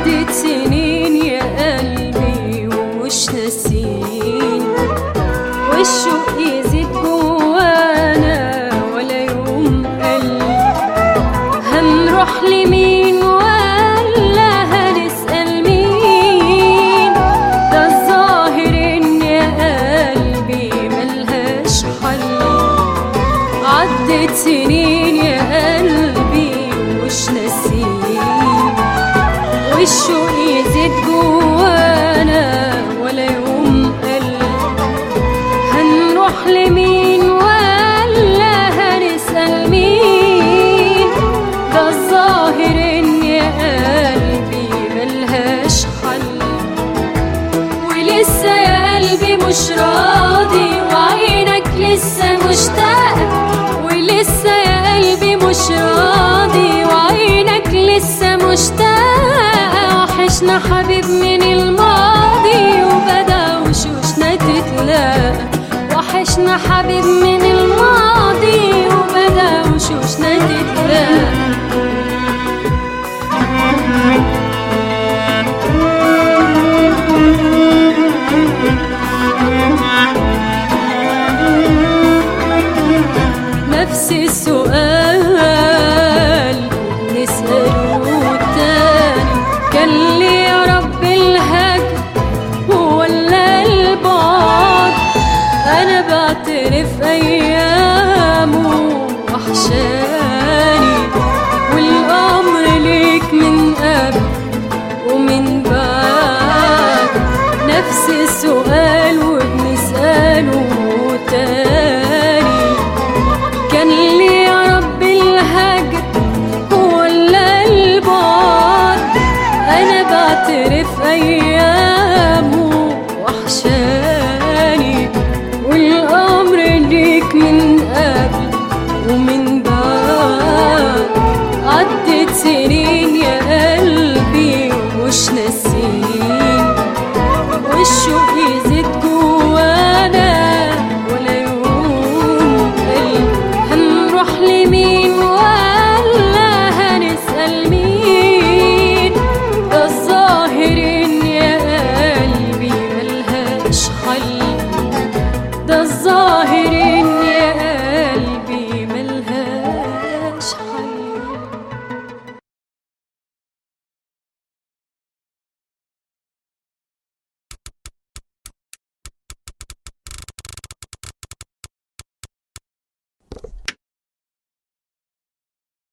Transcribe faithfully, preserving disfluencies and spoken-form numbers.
عدت سنين يا قلبي ومش ناسين، والشوق يزيد جوانا ولا يوم قل. هنروح لمين ولا هنسأل مين؟ ده الظاهر ان يا قلبي ملهاش حل. عدت سنين يا قلبي ومش ناسين، والشوق يزيد جوانا ولا يوم قل. هنروح لمين ولا هنسأل مين؟ ده الظاهر ان يا قلبي ملهاش حل. ولسه يا قلبي مش راضي وعينك لسه مشتاقة، ولسه يا قلبي مش راضي وعينك لسه مشتاقة. وحشنا حبيب من الماضي وبدا وشوشنا تتلاقى، وحشنا حبيب من الماضي وبدا وشوشنا تتلاقى. نفس السؤال نسأله تاني، كان لي يا رب الهجر ولا البعد؟ أنا بعترف أيامه وحشاني، والأمر ليك من قبل ومن بعد. نفس السؤال وبنسأله تاني، كان لي يا رب الهجر ولا البعد؟ أنا بعترف أيامه وحشاني، والأمر ليك من قبل ومن بعد. عدت سنين يا قلبي ومش ناسين، والشوق يزيد جوانا ولا يوم قل. هنروح لمين ولا هنسأل مين؟ ده الظاهر ان يا قلبي ملهاش حل، ده الظاهر